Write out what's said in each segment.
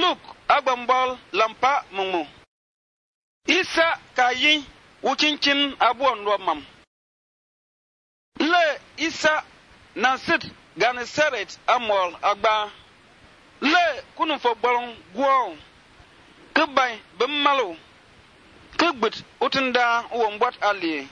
Luk agbambol lampa mumu. Isa kayi wuchinchin abuon romam. Le Isa nansit Genesaret amol agba. Le kunun fo bolon guo. Kubay bimalo. Kugbut utunda uwambwat ali.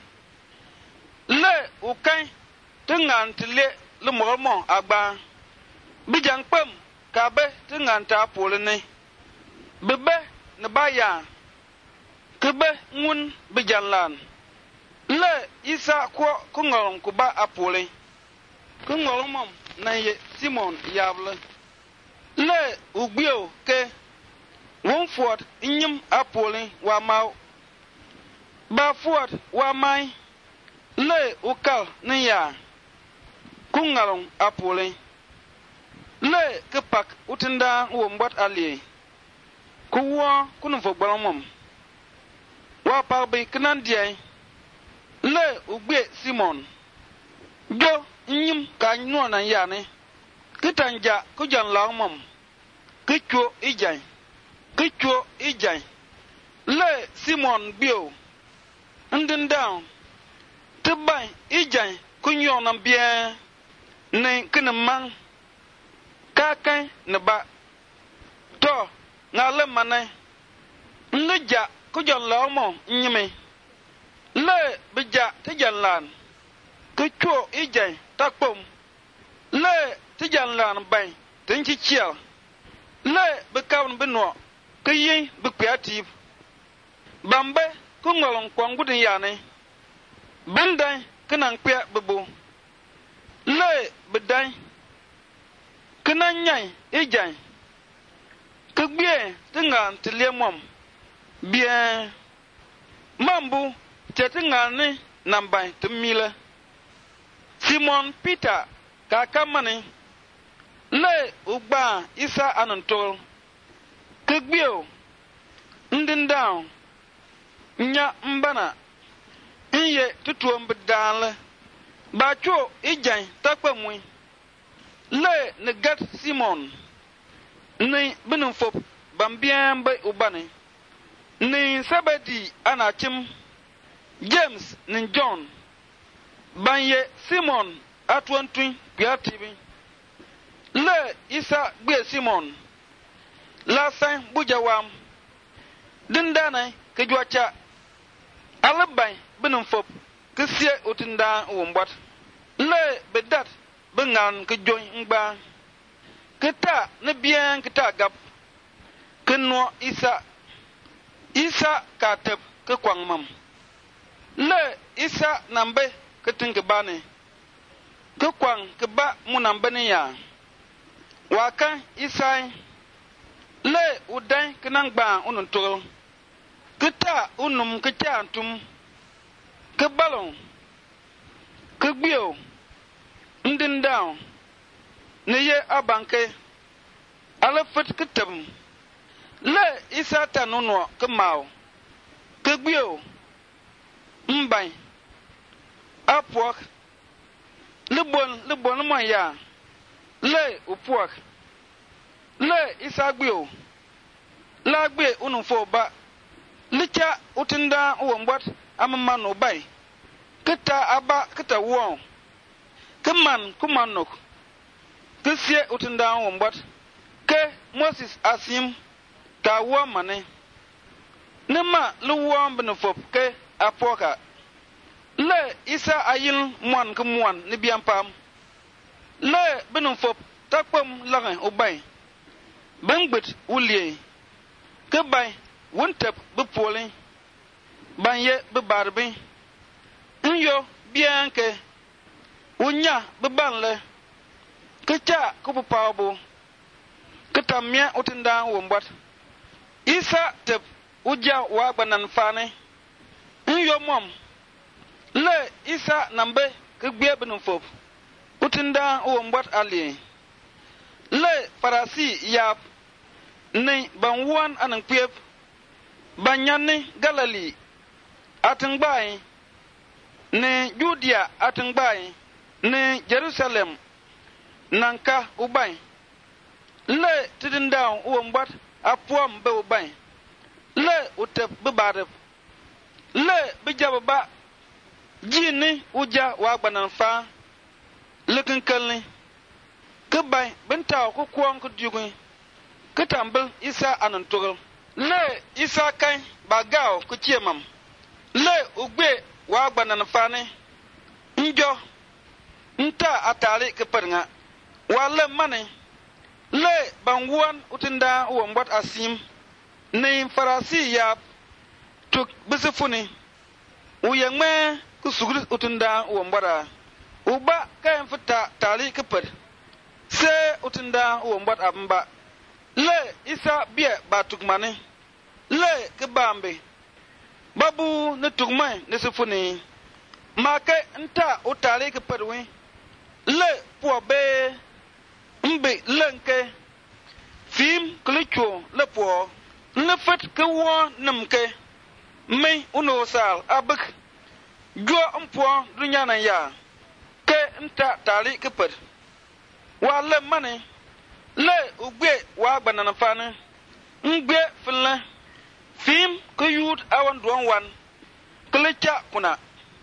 Le ukay tungan tile lumormo agba. Bijang pem kabe tungan ta polene. Bebe nabaya. Kebe ngun bijanlan. Le Isa kwa kungolong kuba apole. Kungolong mom na ye Simon yable. Le ugbio ke wonford inyim apole wa mau. Ba ford wa mai. Le ukal ni ya. Kungolong apole. Le kepak utinda uwambwat ali. Kuwa kunufo gbalomom. Wa parbe kenan diay. Le ugbe Simon. Jo nyim ka nyo na yane. Kitanja kujan lawmom. Kicho ijay. Kicho ijay. Le Simon bio. Ndin down. Tibay ijay kunyo na bien. Ne kinamang. Kakay na ba. To ngale manay. Nleja kujan lawmom nyime. Le bija tijanlan. Kicho ijay takpom. Le tijanlan bay. Tinchi chiel. Le bekawn benwa. Kiyin bekpiativ. Bambe kungolong kwang gudin yane. Benday kinang pia bebu. Le beday. Kinan nyay ijay. Kibye tingan tiliemwam. Bien. Mambu chetingane nambay tumile. Simon Peter kakamane. Le ugba Isa anantol. Kigbio. Ndin down. Nya mbana. Inye tutuom bedanle. Bacho ijay takpa mwi. Le negat Simon. Ni binumfop bambien bay ubane. Ni Sabadi anachim. James ni John. Banye Simon atwantwin piatibi. Le Isa gbe Simon. La sain bujawam. Dindane kejwacha. Alabay binumfop. Kisie utinda uwambwat. Le bedat bengan kejoy ngba. Kita ne bien kita gap. Kenwa Isa. Isa katep ke kwang mam. Le Isa nambe keting ke bane. Ke kwang ke ba mu nambe ni ya. Waka Isa. Le uday kenang ba ununtol. Kita unum kecha antum. Ke balong. Ke bio. Ndin down. Neye abanke. Alafet ketem. Le Isa tanuno ke mau. Ke bio. Mbay. Apwak. Lebon mo ya. Le upwak. Le Isa gbio. La gbe unufo ba. Licha utinda uwambwat amamano bay. Kita aba kita won. Keman kumanok. Kisie utinda uwambwat. Ke Moses asim. Ka wa mane. Nema luwam benefop ke apoka. Le Isa ayin mwan ke mwan ni biampam. Le benefop takpom lange ubay. Bengbet ulie. Ke bay wontep bepole. Banye bebarbe. Nyo bianke. Unya bebanle. Kecha kupupabo. Ketamia utinda uwambwat. Isa tep uja wa banan fane. Nyo mom. Le Isa nambe kegbe benufop. Utinda uwambwat ali. Le farasi yap. Ni banwan anang piep. Banyane Galili. Atengbay. Ni Judea atengbay. Ni Jerusalem. Nanka ubay. Le tidindaw uwambwat apuam be ubai le utep be badep le be jabba jini uja wa gbanan fa lekin kalni ke bai benta ko kuwan ku dugun ke tambal isa anan tugul le isa kai bagao ku chiemam le ugbe wa gbanan fa ne njo nta atari ke pernga wala mane le bangwan utinda wombot asim ne farasi ya tuk bisifuni uyangme kusugri utinda wombara uba kayan fita tari ke per se utinda wombot abamba le isa biye ba tukmane le ke bambe babu ne tukmai ne sifuni make nta utari ke perwe le pobe mbe lenke fim klicho le po le fet ke wo namke me uno sal abek jo mpo dunya na ya ke nta tali ke per wa le mane le ugbe wa gbanana fane ngbe fille fim ke yud awan don wan klicha kuna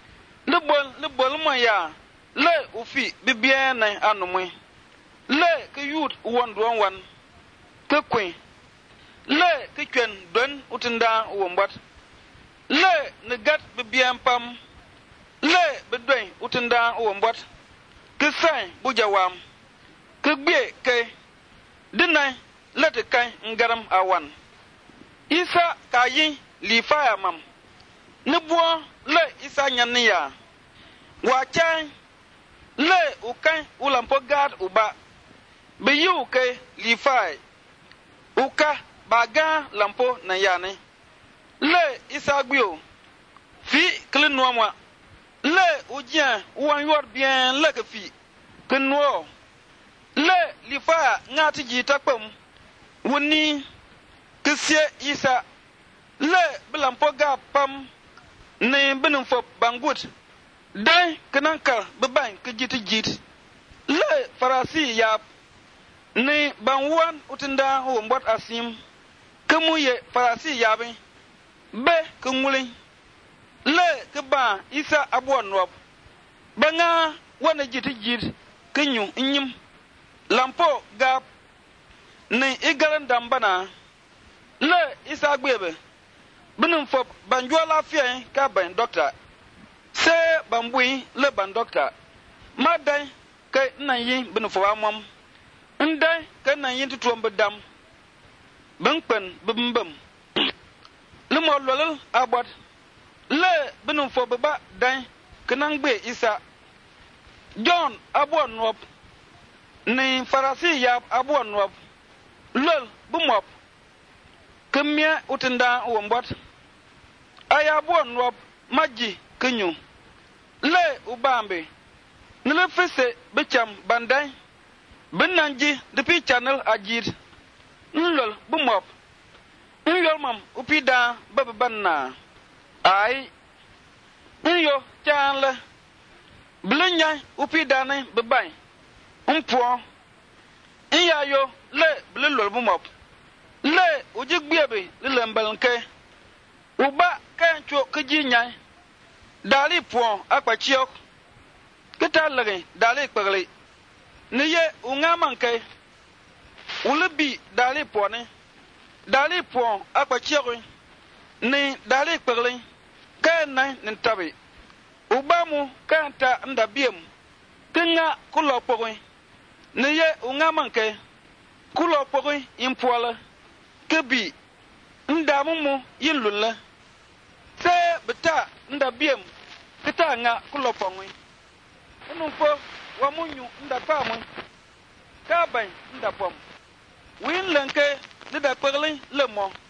le bol mo ya le ufi bibia na anumwe le ke yud won don wan ke kwin le ke kwen don utinda wombat le negat bibia pam le bedwen utinda wombat ke sai bujawam ke gbe ke dinai le te kai ngaram awan isa kayi li fire mam ne bo le isa nyania wa chan le ukai ulampo gad uba be yu ke li fai uka baga lampo na yane le isa gbio fi kle noa le ujien wan yor bien le ke fi ke no le li fa ngati ji takpam woni ke sie isa le bilampo ga pam ne binin fo bangut dai kananka beban ke jit le farasi ya ne banwan utinda wombot asim kemuye farasi yabe be kenguli le ke ba isa abon nob banga wana jit kenyu nyim lampo gap ne igaran dambana le isa gbebe binin fo banjo lafiya ka ban doctor se bambui le ban doctor madan ke nan yi binin fo amom ndai ke nan yi tutuom bedam bangpen bimbam le mo lolol abot le binin fo beba dan kenan gbe isa John abon nob ni farasi ya abon nob lol bumop kemia utinda wombot aya abon nob maji kenyu le ubambe nile fese becham bandai benanji depi channel ajid nlol bumop nyol mam upida babanna ai nyo chanle blenya upida ne bebai umpo iyayo le blelol bumop le ujigbiebe le lembalnke uba kancho kejinya dali po akpachiok ketalere dali kpagle niye ungamanke ulebi dali po ne dali po akpachiok ni dali kpagle kana ntabe ubamu kanta ndabiem kinga kulo pogwe niye ungamanke kulo pogwe impola kebi ndamumu yilula se beta ndabiem kita nga kulo pogwe unumpo wamunyu ndapamwe kaban ndapom win lenke nda kpagle lemo